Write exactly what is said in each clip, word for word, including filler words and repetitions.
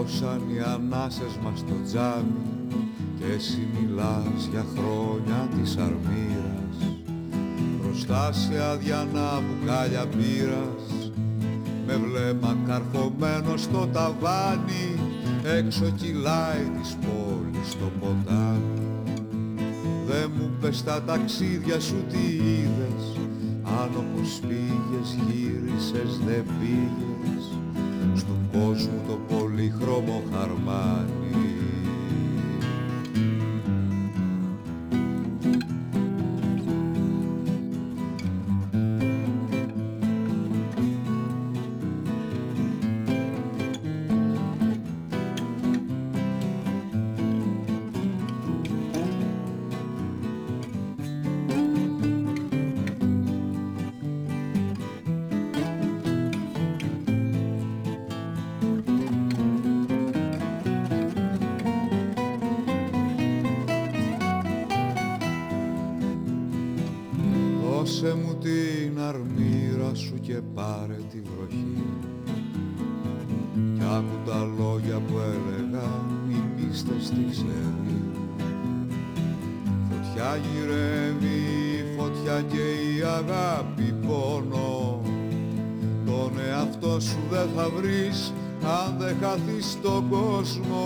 πόσαν οι ανάσες μας στο τζάμι και εσύ μιλάς για χρόνια της αρμύρας. Μπροστά σε αδιανά μπουκάλια μπύρας, με βλέμμα καρφωμένο στο ταβάνι, έξω κυλάει της πόλης το ποτάμι. Δε μου πες τα ταξίδια σου τι είδες, αν όπως πήγες γύρισες δεν πήγες στου κόσμου το πολύχρωμο χαρμάνι. Δώσε μου την αρμύρα σου και πάρε τη βροχή κι άκου τα λόγια που έλεγαν οι μύστες στη ξέρη. Φωτιά γυρεύει, φωτιά και η αγάπη πόνο, τον εαυτό σου δεν θα βρεις αν δεν χαθείς στον κόσμο.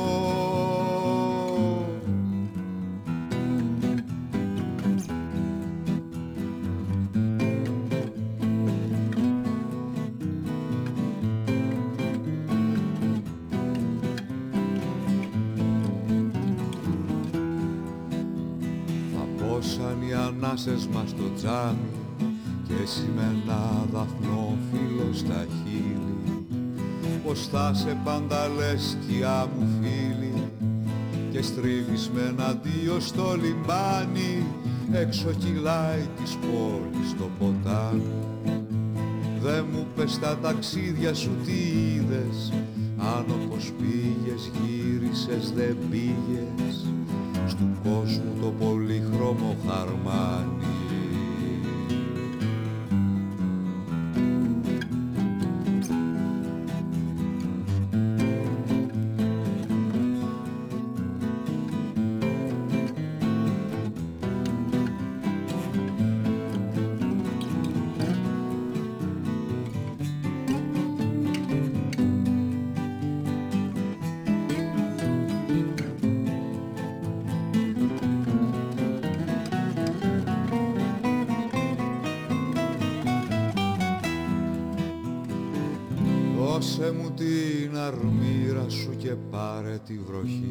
Οι ανάσες μας στο τζάμι και εσύ με ένα δαφνόφυλλο στα χείλη. Πως θα σε πάντα λες σκιά μου φίλη και στρίβεις με ένα αντίο στο λιμάνι, έξω κυλάει της πόλης το ποτάμι. Δε μου πες τα ταξίδια σου τι είδες, αν όπως πήγες γύρισες δεν πήγες στου κόσμου το πολύχρωμο χαρμάνι. Δώσε μου την αρμύρα σου και πάρε τη βροχή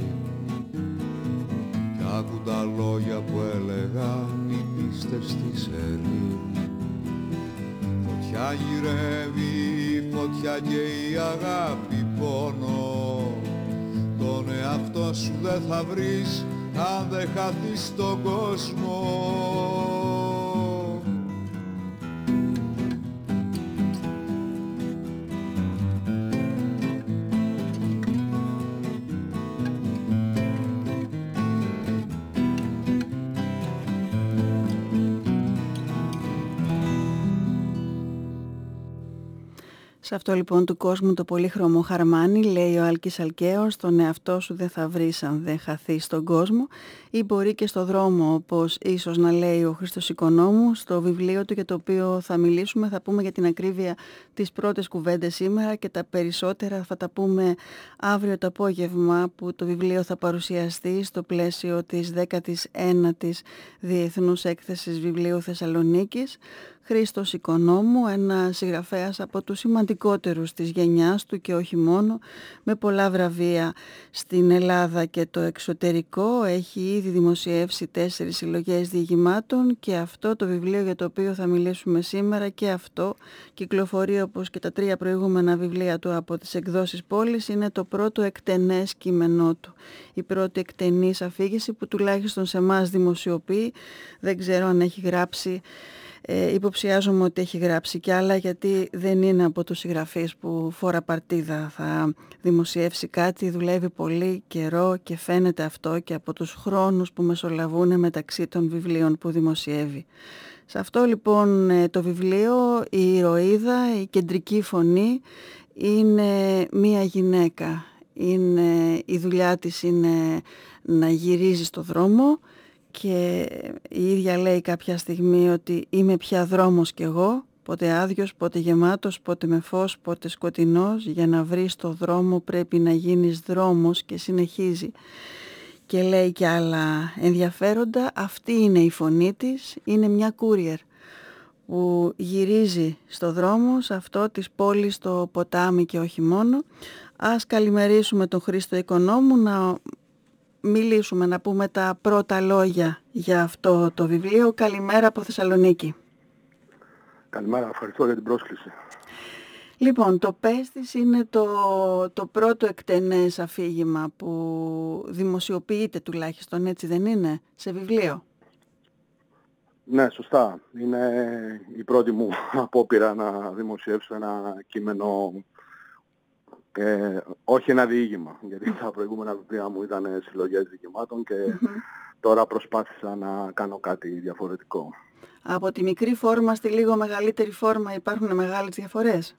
κι άκου τα λόγια που έλεγαν οι μύστες στη σερή. Φωτιά γυρεύει, φωτιά και η αγάπη πόνο, τον εαυτό σου δεν θα βρεις αν δεν χαθείς στον κόσμο. Σε αυτό λοιπόν του κόσμου το πολύχρωμο χαρμάνι, λέει ο Άλκης Αλκαίος, τον εαυτό σου δεν θα βρεις αν δεν χαθείς στον κόσμο, ή μπορεί και στο δρόμο, όπως ίσως να λέει ο Χρήστος Οικονόμου στο βιβλίο του για το οποίο θα μιλήσουμε. Θα πούμε για την ακρίβεια τις πρώτες κουβέντες σήμερα και τα περισσότερα θα τα πούμε αύριο το απόγευμα, που το βιβλίο θα παρουσιαστεί στο πλαίσιο της δέκατης ένατης Διεθνούς Έκθεσης Βιβλίου Θεσσαλονίκης. Χρήστος Οικονόμου, ένα συγγραφέας από τους σημαντικότερους της γενιάς του και όχι μόνο, με πολλά βραβεία στην Ελλάδα και το εξωτερικό. Έχει ήδη δημοσιεύσει τέσσερις συλλογές διηγημάτων και αυτό το βιβλίο για το οποίο θα μιλήσουμε σήμερα, και αυτό κυκλοφορεί όπως και τα τρία προηγούμενα βιβλία του από τις εκδόσεις Πόλης. Είναι το πρώτο εκτενές κείμενό του, η πρώτη εκτενής αφήγηση που τουλάχιστον σε εμάς δημοσιοποιεί. Δεν ξέρω αν έχει γράψει, Ε, υποψιάζομαι ότι έχει γράψει κι άλλα, γιατί δεν είναι από τους συγγραφείς που φορά παρτίδα θα δημοσιεύσει κάτι. Δουλεύει πολύ καιρό και φαίνεται αυτό και από τους χρόνους που μεσολαβούν μεταξύ των βιβλίων που δημοσιεύει. Σε αυτό λοιπόν το βιβλίο η ηρωίδα, η κεντρική φωνή είναι μία γυναίκα. είναι, η δουλειά της είναι να γυρίζει στο δρόμο και η ίδια λέει κάποια στιγμή ότι είμαι πια δρόμος κι εγώ, πότε άδειος, πότε γεμάτος, πότε με φως, πότε σκοτεινός, για να βρεις το δρόμο πρέπει να γίνεις δρόμος, και συνεχίζει. Και λέει κι άλλα ενδιαφέροντα. Αυτή είναι η φωνή της, είναι μια courier που γυρίζει στο δρόμο, σε αυτό της πόλης, στο ποτάμι και όχι μόνο. Ας καλημερίσουμε τον Χρήστο Οικονόμου, να μιλήσουμε, να πούμε τα πρώτα λόγια για αυτό το βιβλίο. Καλημέρα από Θεσσαλονίκη. Καλημέρα, ευχαριστώ για την πρόσκληση. Λοιπόν, το Πέστης είναι το, το πρώτο εκτενές αφήγημα που δημοσιοποιείται, τουλάχιστον, έτσι δεν είναι, σε βιβλίο? Ναι, σωστά. Είναι η πρώτη μου απόπειρα να δημοσιεύσω ένα κείμενο, ε, όχι ένα διήγημα, γιατί τα προηγούμενα βιβλία μου ήταν συλλογές διηγημάτων και mm-hmm. τώρα προσπάθησα να κάνω κάτι διαφορετικό. Από τη μικρή φόρμα στη λίγο μεγαλύτερη φόρμα υπάρχουν μεγάλες διαφορές?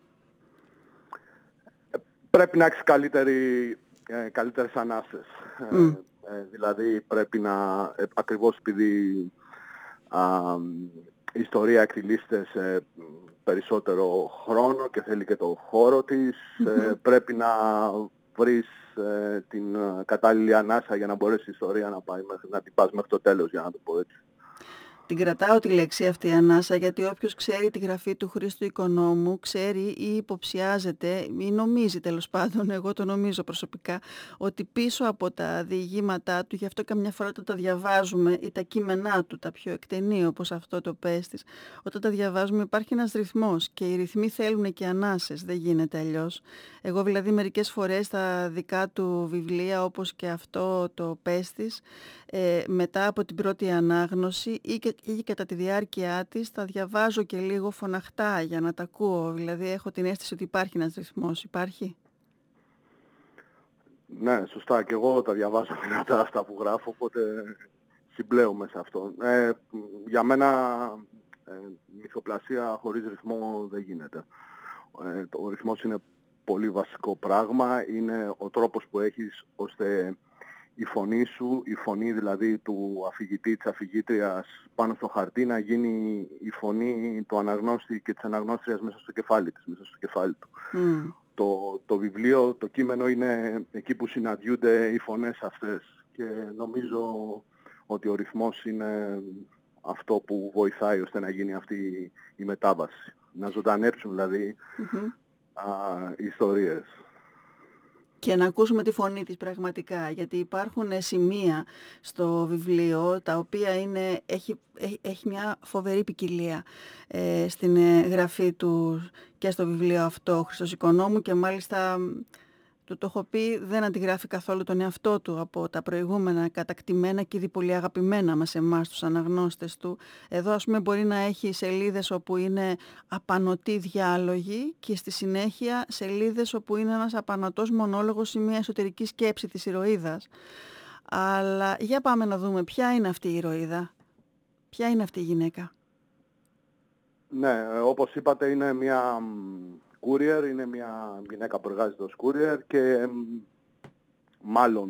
Πρέπει να έχεις καλύτερη, ε, καλύτερες ανάσες. Mm. Ε, ε, δηλαδή πρέπει να, ε, ακριβώς επειδή α, η ιστορία εκτιλήσεται σε περισσότερο χρόνο και θέλει και το χώρο της, mm-hmm. ε, πρέπει να βρεις ε, την κατάλληλη ανάσα για να μπορέσει η ιστορία να, πάει, να την πας μέχρι το τέλος, για να το πω έτσι. Την κρατάω τη λέξη αυτή ανάσα, γιατί όποιος ξέρει τη γραφή του Χρήστου Οικονόμου ξέρει ή υποψιάζεται ή νομίζει, τέλος πάντων, εγώ το νομίζω προσωπικά, ότι πίσω από τα διηγήματά του, γι' αυτό καμιά φορά όταν τα διαβάζουμε ή τα κείμενά του, τα πιο εκτενή όπως αυτό το Πέστης, όταν τα διαβάζουμε υπάρχει ένας ρυθμός και οι ρυθμοί θέλουν και ανάσες, δεν γίνεται αλλιώς. Εγώ δηλαδή μερικές φορές τα δικά του βιβλία, όπως και αυτό το Πέστης, ε, μετά από την πρώτη ανάγνωση ή και, ή κατά τη διάρκεια της τα διαβάζω και λίγο φωναχτά για να τα ακούω. Δηλαδή έχω την αίσθηση ότι υπάρχει ένας ρυθμός. Υπάρχει? Ναι, σωστά. Και εγώ τα διαβάζω δυνατά αυτά που γράφω, οπότε συμπλέομαι σε αυτό. Ε, για μένα ε, μυθοπλασία χωρίς ρυθμό δεν γίνεται. Ε, ο ρυθμός είναι πολύ βασικό πράγμα. Είναι ο τρόπος που έχεις ώστε η φωνή σου, η φωνή δηλαδή του αφηγητή, της αφηγήτριας πάνω στο χαρτί να γίνει η φωνή του αναγνώστη και της αναγνώστριας μέσα στο κεφάλι της, μέσα στο κεφάλι του. Mm. Το, το βιβλίο, το κείμενο είναι εκεί που συναντιούνται οι φωνές αυτές και νομίζω ότι ο ρυθμός είναι αυτό που βοηθάει ώστε να γίνει αυτή η μετάβαση. Να ζωντανέψουν δηλαδή mm-hmm. α, οι ιστορίες. Και να ακούσουμε τη φωνή της πραγματικά, γιατί υπάρχουν σημεία στο βιβλίο τα οποία είναι, έχει, έχει μια φοβερή ποικιλία ε, στην γραφή του και στο βιβλίο αυτό ο Χρήστος Οικονόμου, και μάλιστα του το έχω πει, δεν αντιγράφει καθόλου τον εαυτό του από τα προηγούμενα κατακτημένα και ήδη πολύ αγαπημένα μας εμάς τους αναγνώστες του. Εδώ ας πούμε μπορεί να έχει σελίδες όπου είναι απανωτοί διάλογοι και στη συνέχεια σελίδες όπου είναι ένας απανωτός μονόλογος ή μια εσωτερική σκέψη της ηρωίδας. Αλλά για πάμε να δούμε ποια είναι αυτή η ηρωίδα, ποια είναι αυτή η γυναίκα. Ναι, όπως είπατε είναι μια courier, είναι μια γυναίκα που εργάζεται ως courier και μάλλον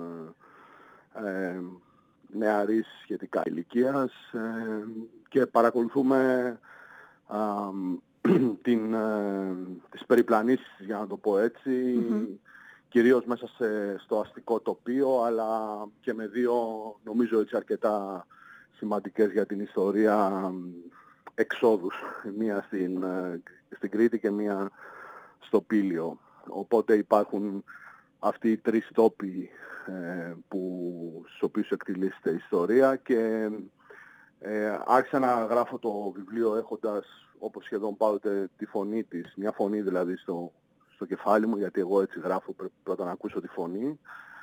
ε, ε, νεαρής σχετικά ηλικίας ε, και παρακολουθούμε ε, την, ε, τις περιπλανήσεις, για να το πω έτσι, mm-hmm. κυρίως μέσα σε, στο αστικό τοπίο, αλλά και με δύο νομίζω έτσι αρκετά σημαντικές για την ιστορία εξόδους, μία στην, στην Κρήτη και μία στο Πήλιο. Οπότε υπάρχουν αυτοί οι τρεις τόποι ε, που, στους οποίους εκτιλήσεται η ιστορία και ε, άρχισα να γράφω το βιβλίο έχοντας, όπως σχεδόν πάντοτε, τη φωνή της, μια φωνή δηλαδή στο, στο κεφάλι μου, γιατί εγώ έτσι γράφω, πρέπει πρώτα να ακούσω τη φωνή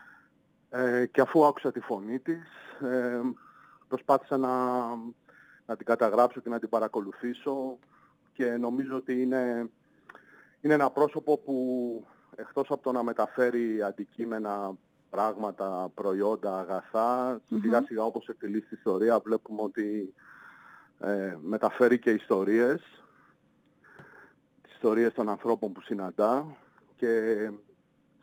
ε, και αφού άκουσα τη φωνή της ε, προσπάθησα να να την καταγράψω και να την παρακολουθήσω και νομίζω ότι είναι, είναι ένα πρόσωπο που εκτός από το να μεταφέρει αντικείμενα, πράγματα, προϊόντα, αγαθά, mm-hmm. σιγά σιγά όπως εκτελεί στη ιστορία βλέπουμε ότι ε, μεταφέρει και ιστορίες, τις ιστορίες των ανθρώπων που συναντά και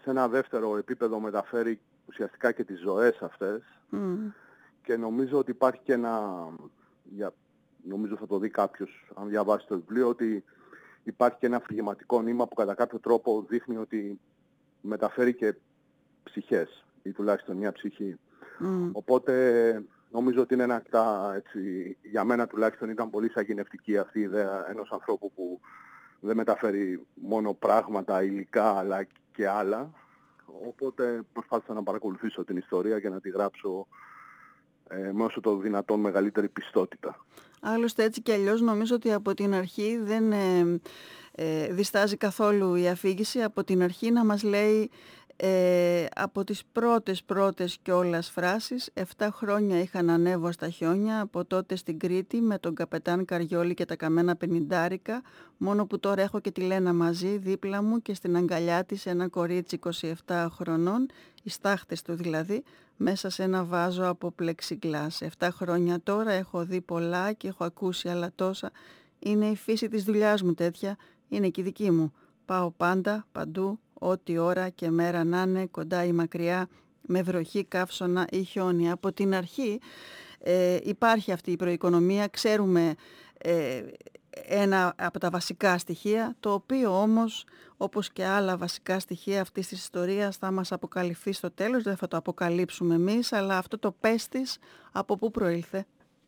σε ένα δεύτερο επίπεδο μεταφέρει ουσιαστικά και τις ζωές αυτές. Mm. Και νομίζω ότι υπάρχει και ένα, για, νομίζω θα το δει κάποιος αν διαβάσει το βιβλίο, ότι υπάρχει και ένα αφηγηματικό νήμα που κατά κάποιο τρόπο δείχνει ότι μεταφέρει και ψυχές, ή τουλάχιστον μια ψυχή. Mm. Οπότε νομίζω ότι είναι ένα, έτσι, για μένα τουλάχιστον ήταν πολύ σαγηνευτική αυτή η ιδέα ενός ανθρώπου που δεν μεταφέρει μόνο πράγματα, υλικά, αλλά και άλλα. Οπότε προσπάθησα να παρακολουθήσω την ιστορία και να τη γράψω ε, με όσο το δυνατόν μεγαλύτερη πιστότητα. Άλλωστε έτσι κι αλλιώς νομίζω ότι από την αρχή δεν ε, ε, διστάζει καθόλου η αφήγηση, από την αρχή να μας λέει ε, από τις πρώτες πρώτες κιόλας φράσεις. Εφτά χρόνια είχα να ανέβω στα χιόνια, από τότε στην Κρήτη με τον καπετάν Καριόλη και τα καμένα πενηντάρικα, μόνο που τώρα έχω και τη Λένα μαζί δίπλα μου και στην αγκαλιά της ένα κορίτσι είκοσι επτά χρονών, οι στάχτες του δηλαδή, μέσα σε ένα βάζο από πλεξιγκλάς. Εφτά χρόνια τώρα έχω δει πολλά και έχω ακούσει άλλα τόσα. Είναι η φύση της δουλειάς μου τέτοια, είναι και η δική μου. Πάω πάντα, παντού, ό,τι ώρα και μέρα να είναι, κοντά ή μακριά, με βροχή, καύσωνα ή χιόνι. Από την αρχή ε, υπάρχει αυτή η προοικονομία, ξέρουμε ε, ένα από τα βασικά στοιχεία, το οποίο όμως, όπως και άλλα βασικά στοιχεία αυτής της ιστορίας, θα μας αποκαλυφθεί στο τέλος, δεν θα το αποκαλύψουμε εμείς, αλλά αυτό το πέστης από πού προήλθε?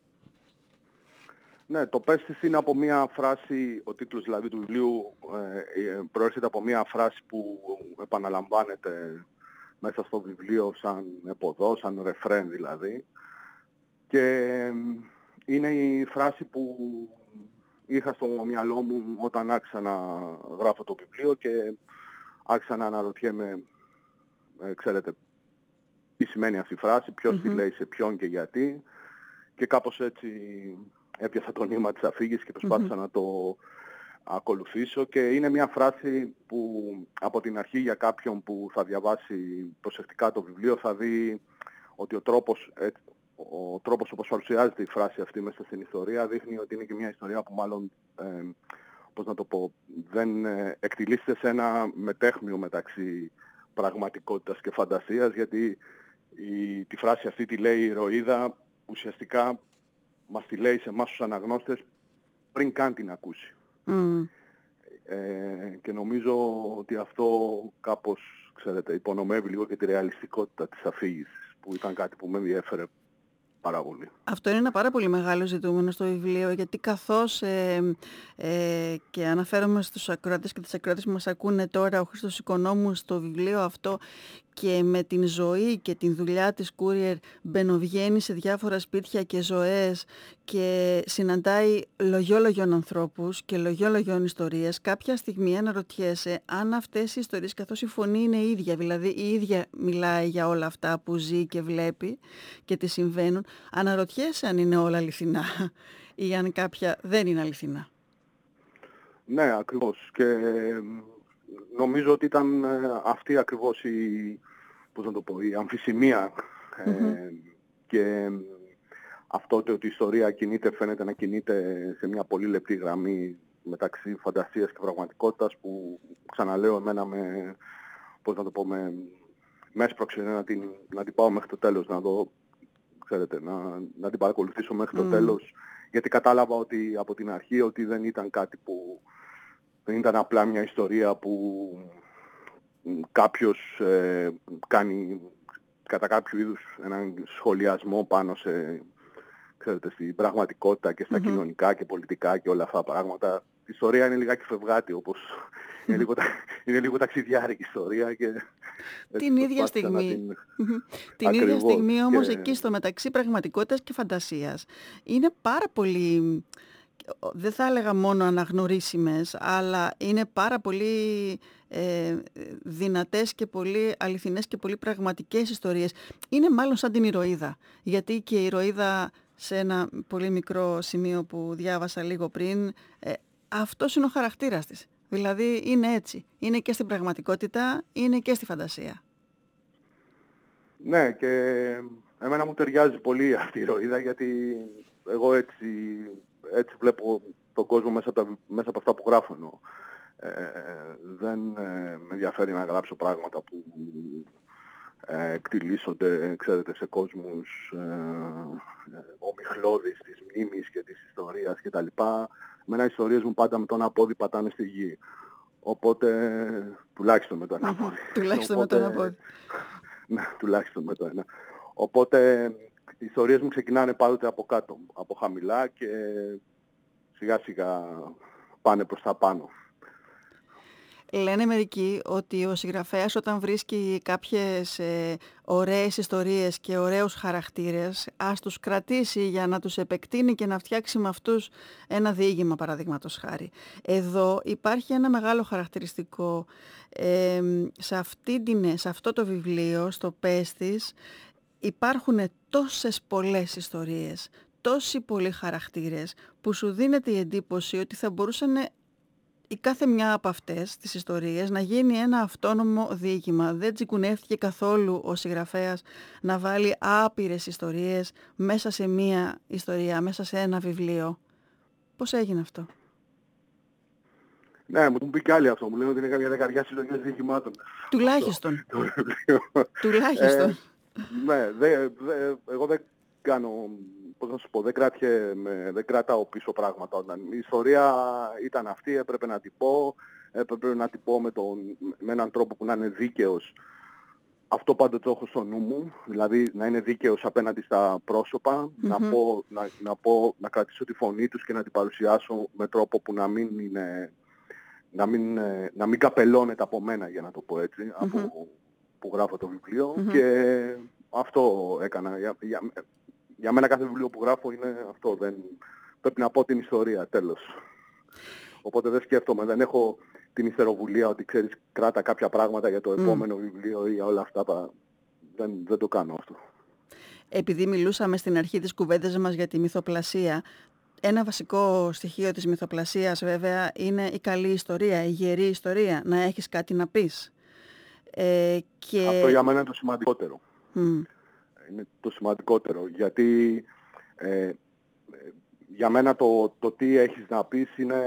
Ναι, το πέστης είναι από μια φράση, ο τίτλος δηλαδή του βιβλίου ε, προέρχεται από μια φράση που επαναλαμβάνεται μέσα στο βιβλίο σαν επωδό, σαν ρεφρέν δηλαδή. Και είναι η φράση που είχα στο μυαλό μου όταν άρχισα να γράφω το βιβλίο και άρχισα να αναρωτιέμαι, ε, ξέρετε, τι σημαίνει αυτή η φράση, ποιος mm-hmm. τη λέει σε ποιον και γιατί. Και κάπως έτσι έπιασα το νήμα της αφήγησης και προσπάθησα mm-hmm. να το ακολουθήσω. Και είναι μια φράση που από την αρχή για κάποιον που θα διαβάσει προσεκτικά το βιβλίο θα δει ότι ο τρόπος, ο τρόπος όπως παρουσιάζεται η φράση αυτή μέσα στην ιστορία δείχνει ότι είναι και μια ιστορία που μάλλον, ε, πώς να το πω, δεν ε, εκτιλήσεται σε ένα μετέχμιο μεταξύ πραγματικότητας και φαντασίας, γιατί η, τη φράση αυτή τη λέει η ηρωίδα, ουσιαστικά μας τη λέει σε εμάς τους αναγνώστες πριν καν την ακούσει. Mm. Ε, και νομίζω ότι αυτό κάπως, ξέρετε, υπονομεύει λίγο και τη ρεαλιστικότητα της αφήγησης, που ήταν κάτι που με ενδιέφερε πάρα πολύ. Αυτό είναι ένα πάρα πολύ μεγάλο ζητούμενο στο βιβλίο, γιατί καθώς ε, ε, και αναφέρομαι στους ακροατές και τις ακροατές που μας ακούνε τώρα, ο Χρήστος Οικονόμου στο βιβλίο αυτό και με την ζωή και την δουλειά της courier μπαινοβγαίνει σε διάφορα σπίτια και ζωές και συναντάει λογιόλογιων ανθρώπους και λογιόλογιων ιστορίες, κάποια στιγμή αναρωτιέσαι αν αυτές οι ιστορίες, καθώς η φωνή είναι η ίδια, δηλαδή η ίδια μιλάει για όλα αυτά που ζει και βλέπει και τι συμβαίνουν, αναρωτιέσαι αν είναι όλα αληθινά ή αν κάποια δεν είναι αληθινά. Ναι, ακριβώς. Και νομίζω ότι ήταν αυτή ακριβώς η, πώς να το πω, η αμφισημία mm-hmm. ε, και αυτό ότι η ιστορία κινείται, φαίνεται να κινείται σε μια πολύ λεπτή γραμμή μεταξύ φαντασίας και πραγματικότητας, που ξαναλέω εμένα με, πώς να το πω, με, με έσπρωξε να την, να την πάω μέχρι το τέλος, να δω, ξέρετε, να, να την παρακολουθήσω μέχρι mm. το τέλος, γιατί κατάλαβα ότι από την αρχή ότι δεν ήταν κάτι που, δεν ήταν απλά μια ιστορία που κάποιος ε, κάνει κατά κάποιο είδους έναν σχολιασμό πάνω σε, ξέρετε, στην πραγματικότητα και στα mm-hmm. κοινωνικά και πολιτικά και όλα αυτά τα πράγματα. Η ιστορία είναι λιγάκι φευγάτη, όπως mm-hmm. είναι, λίγο, είναι λίγο ταξιδιάρικη ιστορία. Και την ίδια στιγμή, την... την ίδια στιγμή όμως και... εκεί στο μεταξύ πραγματικότητας και φαντασίας είναι πάρα πολύ, δεν θα έλεγα μόνο αναγνωρίσιμες, αλλά είναι πάρα πολύ ε, δυνατές και πολύ αληθινές και πολύ πραγματικές ιστορίες. Είναι μάλλον σαν την ηρωίδα, γιατί και η ηρωίδα σε ένα πολύ μικρό σημείο που διάβασα λίγο πριν, ε, αυτός είναι ο χαρακτήρας της. Δηλαδή είναι έτσι. Είναι και στην πραγματικότητα, είναι και στη φαντασία. Ναι, και εμένα μου ταιριάζει πολύ αυτή η ηρωίδα, γιατί εγώ έτσι, έτσι βλέπω τον κόσμο μέσα από, τα, μέσα από αυτά που γράφω. Εννοώ. Ε, δεν ε, με ενδιαφέρει να γράψω πράγματα που ε, εκτιλήσονται, ξέρετε, σε κόσμους ε, ε, ομιχλώδης της μνήμης και της ιστορίας κτλ. Εμένα οι ιστορίες μου πάντα με το ένα πόδι πατάνε στη γη. Οπότε, τουλάχιστον με το ένα πόδι. Τουλάχιστον με το ένα πόδι. Ναι, τουλάχιστον με το ένα. Οπότε, οι ιστορίες μου ξεκινάνε πάντοτε από κάτω, από χαμηλά και σιγά σιγά πάνε προς τα πάνω. Λένε μερικοί ότι ο συγγραφέας όταν βρίσκει κάποιες ε, ωραίες ιστορίες και ωραίους χαρακτήρες, ας τους κρατήσει για να τους επεκτείνει και να φτιάξει με αυτούς ένα διήγημα, παραδείγματος χάρη. Εδώ υπάρχει ένα μεγάλο χαρακτηριστικό. Ε, σε, αυτή την, σε αυτό το βιβλίο, στο Πέστης, υπάρχουν τόσες πολλές ιστορίες, τόσοι πολλοί χαρακτήρες, που σου δίνεται η εντύπωση ότι θα μπορούσαν η κάθε μια από αυτές τις ιστορίες να γίνει ένα αυτόνομο διήγημα. Δεν τσικουνεύτηκε καθόλου ο συγγραφέας να βάλει άπειρες ιστορίες μέσα σε μία ιστορία, μέσα σε ένα βιβλίο. Πώς έγινε αυτό? Ναι, μου πει κι άλλοι αυτό. Μου λένε ότι είναι κάποια δεκαριά συλλογές διηγημάτων. Τουλάχιστον. Τουλάχιστον. Ε, ναι, δε, δε, εγώ δεν κάνω, πώς να σου πω, δεν, κράτιε, δεν κρατάω πίσω πράγματα. Όταν η ιστορία ήταν αυτή, έπρεπε να την πω, έπρεπε να την πω με, τον, με έναν τρόπο που να είναι δίκαιος. Αυτό πάντοτε το έχω στο νου μου, δηλαδή να είναι δίκαιος απέναντι στα πρόσωπα, mm-hmm. να, πω, να, να, πω, να κρατήσω τη φωνή τους και να την παρουσιάσω με τρόπο που να μην είναι, να μην, να μην καπελώνεται από μένα, για να το πω έτσι, mm-hmm. από που γράφω το βιβλίο mm-hmm. και αυτό έκανα. Για, για, για μένα κάθε βιβλίο που γράφω είναι αυτό, δεν, πρέπει να πω την ιστορία, τέλος. Οπότε δεν σκέφτομαι, δεν έχω την ιστεροβουλία ότι ξέρεις κράτα κάποια πράγματα για το επόμενο mm. βιβλίο ή για όλα αυτά. Δεν, δεν το κάνω αυτό. Επειδή μιλούσαμε στην αρχή της κουβέντας μας για τη μυθοπλασία, ένα βασικό στοιχείο της μυθοπλασίας βέβαια είναι η καλή ιστορία, η γερή ιστορία, να έχεις κάτι να πεις. Ε, και... Αυτό για μένα είναι το σημαντικότερο. Mm. Είναι το σημαντικότερο, γιατί ε, για μένα το, το τι έχεις να πεις είναι...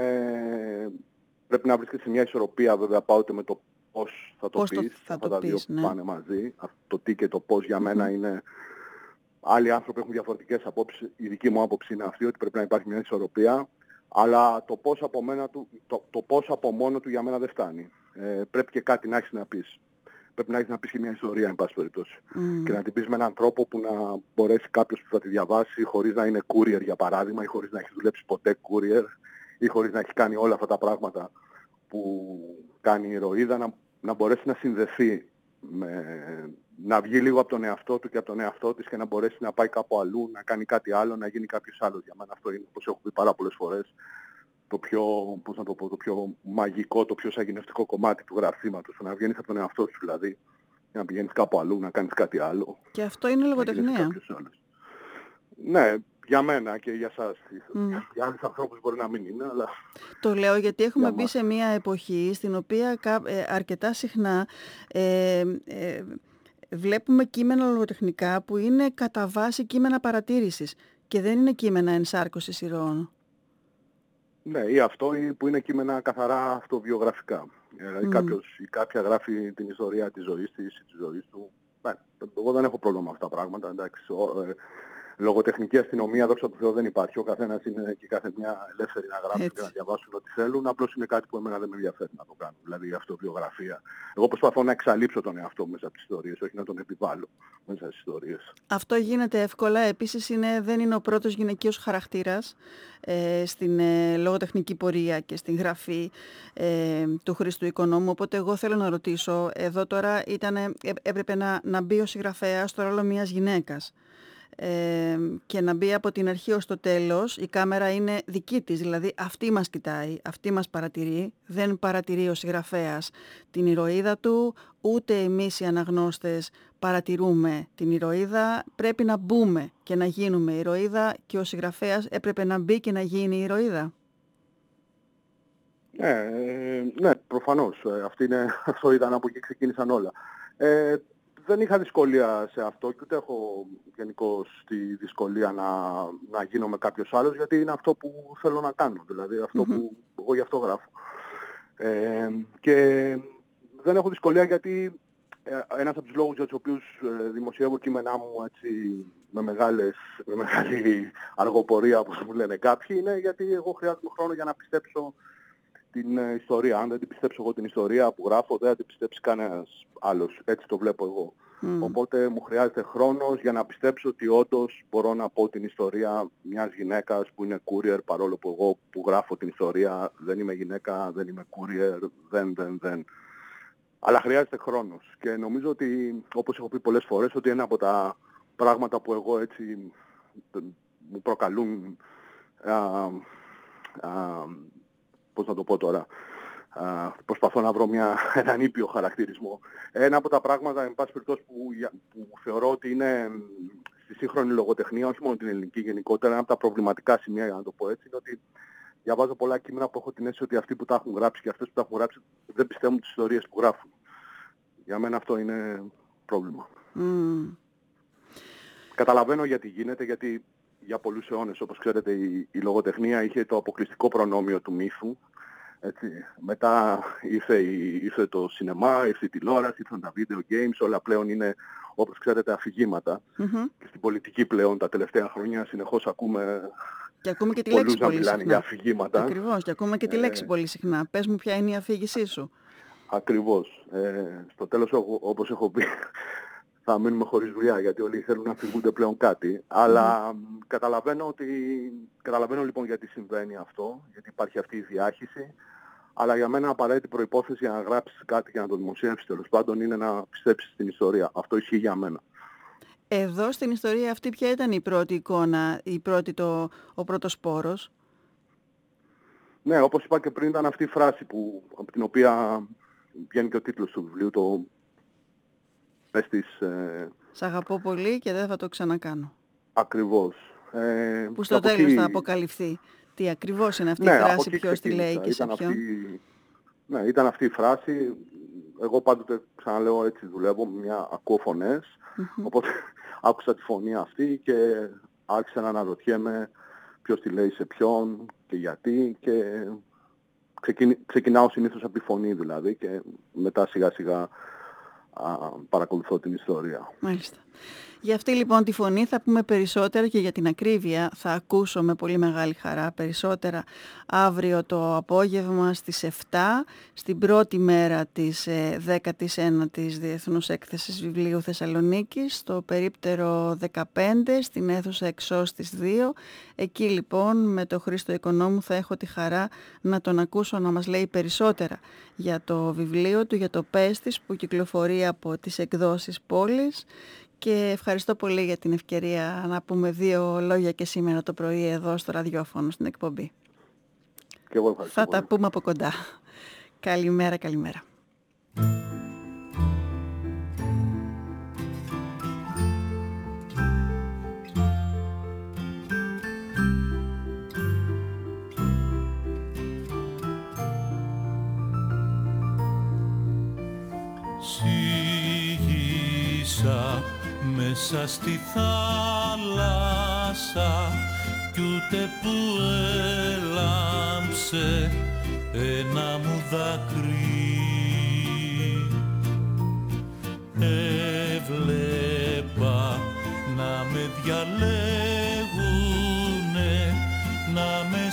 Πρέπει να βρίσκεσαι σε μια ισορροπία, βέβαια, πάω με το πώς θα το πώς πεις. Το, θα αυτά το τα δύο πεις, ναι. πάνε μαζί. Το τι και το πώς για μένα mm-hmm. είναι... Άλλοι άνθρωποι έχουν διαφορετικές απόψεις. Η δική μου άποψη είναι αυτή, ότι πρέπει να υπάρχει μια ισορροπία. Αλλά το πώς από, μένα του, το, το πώς από μόνο του για μένα δεν φτάνει. Ε, πρέπει και κάτι να έχεις να πεις. Πρέπει να έχεις να πεις και μια ιστορία, εν πάση περιπτώσει. Mm. Και να την πεις με έναν τρόπο που να μπορέσει κάποιος που θα τη διαβάσει χωρίς να είναι courier, για παράδειγμα, ή χωρίς να έχει δουλέψει ποτέ courier, ή χωρίς να έχει κάνει όλα αυτά τα πράγματα που κάνει η ηρωίδα, να, να μπορέσει να συνδεθεί, με, να βγει λίγο από τον εαυτό του και από τον εαυτό της και να μπορέσει να πάει κάπου αλλού, να κάνει κάτι άλλο, να γίνει κάποιος άλλος. Για μένα αυτό είναι, όπως έχω πει πάρα πολλές φορές, το πιο, πώς να το πω, το πιο μαγικό, το πιο σαγηνευτικό κομμάτι του γραφήματος. Να βγαίνεις από τον εαυτό σου δηλαδή, να πηγαίνεις κάπου αλλού, να κάνεις κάτι άλλο. Και αυτό είναι λογοτεχνία. Ναι, για μένα και για σας. Mm. Για άλλους ανθρώπους μπορεί να μην είναι, αλλά... Το λέω γιατί έχουμε μπει σε μια εποχή στην οποία ε, αρκετά συχνά ε, ε, βλέπουμε κείμενα λογοτεχνικά που είναι κατά βάση κείμενα παρατήρησης και δεν είναι κείμενα ενσάρκωσης ηρώων. Ναι, ή αυτό ή που είναι κείμενα καθαρά αυτοβιογραφικά. Δηλαδή mm. κάποιος ή κάποια γράφει την ιστορία της ζωής της ή της ζωής του. Ναι, εγώ δεν έχω πρόβλημα με αυτά τα πράγματα, εντάξει. Λογοτεχνική αστυνομία, δόξα τω Θεώ, δεν υπάρχει. Ο καθένας είναι και κάθε μια ελεύθερη να γράψουν και να διαβάσουν ό,τι θέλουν. Απλώς είναι κάτι που εμένα δεν με ενδιαφέρει να το κάνω. Δηλαδή η αυτοβιογραφία. Εγώ προσπαθώ να εξαλείψω τον εαυτό μέσα από τις ιστορίες, όχι να τον επιβάλλω μέσα στις ιστορίες. Αυτό γίνεται εύκολα. Επίσης είναι, δεν είναι ο πρώτος γυναικείος χαρακτήρας ε, στην ε, λογοτεχνική πορεία και στην γραφή ε, του Χρήστου Οικονόμου. Οπότε εγώ θέλω να ρωτήσω, εδώ τώρα ήτανε, έ, έπρεπε να, να μπει ο συγγραφέας στο ρόλο μιας γυναίκας. Ε, και να μπει από την αρχή ως το τέλος, η κάμερα είναι δική της, δηλαδή αυτή μας κοιτάει, αυτή μας παρατηρεί, δεν παρατηρεί ο συγγραφέας την ηρωίδα του, ούτε εμείς οι αναγνώστες παρατηρούμε την ηρωίδα, πρέπει να μπούμε και να γίνουμε ηρωίδα και ο συγγραφέας έπρεπε να μπει και να γίνει ηρωίδα. Ναι, ναι, προφανώς, αυτή είναι, αυτό ήταν από εκεί ξεκίνησαν όλα. Ε, Δεν είχα δυσκολία σε αυτό και ούτε έχω γενικώς τη δυσκολία να, να γίνω με κάποιος άλλος, γιατί είναι αυτό που θέλω να κάνω, δηλαδή αυτό mm-hmm. που εγώ γι' αυτό γράφω. Ε, και δεν έχω δυσκολία γιατί ε, ένας από τους λόγους για τους οποίους ε, δημοσιεύω κείμενά μου έτσι, με, μεγάλες, με μεγάλη αργοπορία, όπως μου λένε κάποιοι, είναι γιατί εγώ χρειάζομαι χρόνο για να πιστέψω την ε, ιστορία. Αν δεν την πιστέψω εγώ την ιστορία που γράφω, δεν θα την πιστέψει κανένας άλλος. Έτσι το βλέπω εγώ. Mm. Οπότε μου χρειάζεται χρόνος για να πιστέψω ότι όντως μπορώ να πω την ιστορία μιας γυναίκας που είναι courier, παρόλο που εγώ που γράφω την ιστορία δεν είμαι γυναίκα, δεν είμαι courier, δεν, δεν, δεν. Αλλά χρειάζεται χρόνος. Και νομίζω ότι, όπως έχω πει πολλές φορές, ότι ένα από τα πράγματα που εγώ έτσι μου προκαλούν, α, α, πώς να το πω τώρα, Uh, προσπαθώ να βρω μια, έναν ήπιο χαρακτηρισμό. Ένα από τα πράγματα, εν πάση περιπτώσει, που, που θεωρώ ότι είναι στη σύγχρονη λογοτεχνία, όχι μόνο την ελληνική γενικότερα, ένα από τα προβληματικά σημεία, για να το πω έτσι, είναι ότι διαβάζω πολλά κείμενα που έχω την αίσθηση ότι αυτοί που τα έχουν γράψει και αυτές που τα έχουν γράψει δεν πιστεύουν τις ιστορίες που γράφουν. Για μένα αυτό είναι πρόβλημα. Mm. Καταλαβαίνω γιατί γίνεται, γιατί για πολλούς αιώνες, όπως ξέρετε, η, η λογοτεχνία είχε το αποκλειστικό προνόμιο του μύθου. Έτσι. Μετά ήρθε, ήρθε το σινεμά, ήρθε η τηλεόραση, ήρθαν τα video games, όλα πλέον είναι, όπως ξέρετε, αφηγήματα. Mm-hmm. Και στην πολιτική πλέον τα τελευταία χρόνια συνεχώς ακούμε, και ακούμε και τη λέξη να πολύ μιλάνε συχνά. Για αφηγήματα. Ακριβώς, και ακούμε και τη λέξη ε... πολύ συχνά. Πες μου ποια είναι η αφήγησή σου. Ακριβώς. Ε, στο τέλος, όπως έχω πει, θα μείνουμε χωρίς δουλειά, γιατί όλοι θέλουν να αφηγούνται πλέον κάτι. Αλλά mm. καταλαβαίνω, ότι, καταλαβαίνω λοιπόν γιατί συμβαίνει αυτό, γιατί υπάρχει αυτή η διάχυση. Αλλά για μένα απαραίτητη προϋπόθεση για να γράψεις κάτι και να το δημοσιεύσεις, τέλος πάντων, είναι να πιστέψεις στην ιστορία. Αυτό ισχύει για μένα. Εδώ στην ιστορία αυτή ποια ήταν η πρώτη εικόνα, η πρώτη, το, ο πρώτος σπόρος? Ναι, όπως είπα και πριν, ήταν αυτή η φράση που, από την οποία βγαίνει και ο τίτλος του βιβλίου, το πες της, ε... «Σ' αγαπώ πολύ και δεν θα το ξανακάνω». Ακριβώς. Ε, που στο τέλος εκεί... θα αποκαλυφθεί. Τι ακριβώς είναι αυτή, ναι, η φράση, ποιος τη λέει και σε ποιον. Αυτή... Ναι, ήταν αυτή η φράση. Εγώ πάντοτε, ξαναλέω, έτσι δουλεύω, μια ακούω φωνές. Mm-hmm. Οπότε άκουσα τη φωνή αυτή και άρχισα να αναρωτιέμαι ποιος τη λέει σε ποιον και γιατί. Και ξεκιν... ξεκινάω συνήθως από τη φωνή δηλαδή και μετά σιγά σιγά α, παρακολουθώ την ιστορία. Μάλιστα. Για αυτή λοιπόν τη φωνή θα πούμε περισσότερα και για την ακρίβεια θα ακούσω με πολύ μεγάλη χαρά περισσότερα αύριο το απόγευμα στις επτά, στην πρώτη μέρα της ε, δέκατης ένατης Διεθνούς Έκθεσης Βιβλίου Θεσσαλονίκης, στο περίπτερο δεκαπέντε, στην αίθουσα Εξώστης δύο. Εκεί λοιπόν με το Χρήστο Οικονόμου θα έχω τη χαρά να τον ακούσω να μας λέει περισσότερα για το βιβλίο του, για το Πέστης που κυκλοφορεί από τις εκδόσεις Πόλης. Και ευχαριστώ πολύ για την ευκαιρία να πούμε δύο λόγια και σήμερα το πρωί εδώ στο ραδιόφωνο στην εκπομπή. Και εγώ ευχαριστώ Θα πολύ. τα πούμε από κοντά. Καλημέρα, καλημέρα. Σίγησα μέσα στη θάλασσα κι ούτε που έλαμψε ένα μου δάκρυ. Έβλεπα να με διαλέγουνε, να με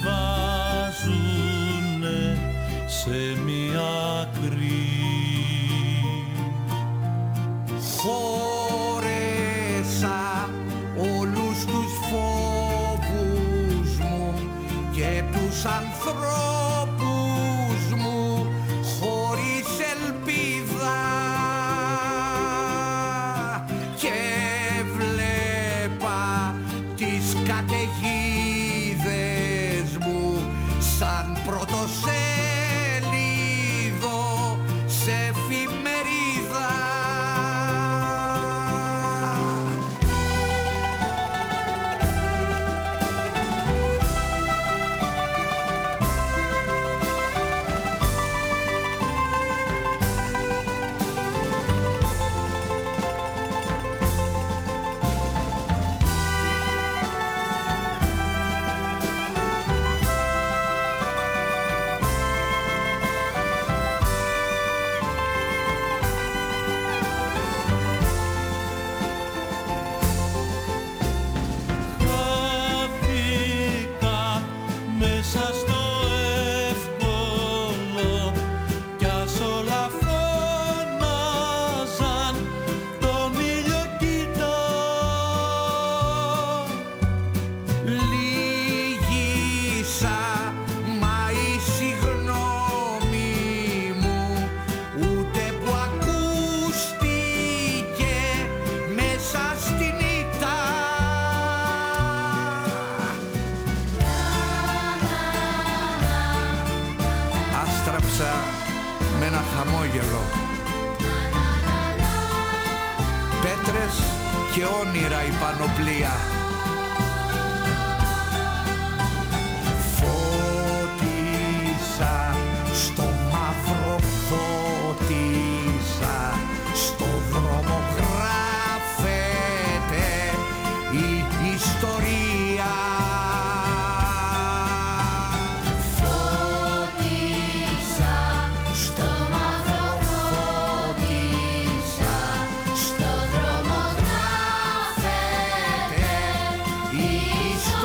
στιβάζουνε σε μια άκρη. Χώρεσα όλους τους φόβους μου και τους ανθρώπους μου χωρίς ελπίδα και βλέπα τις καταιγίδες μου σαν πρωτοσέλιδο σε εφημερίδα. και όνειρα η πανοπλία. Φώτισα στο μαύρο, φώτισα στο δρόμο, γράφεται η ιστορία. Φώτισα στο μαύρο, φώτισα στο δρόμο, γράφεται η ιστορία.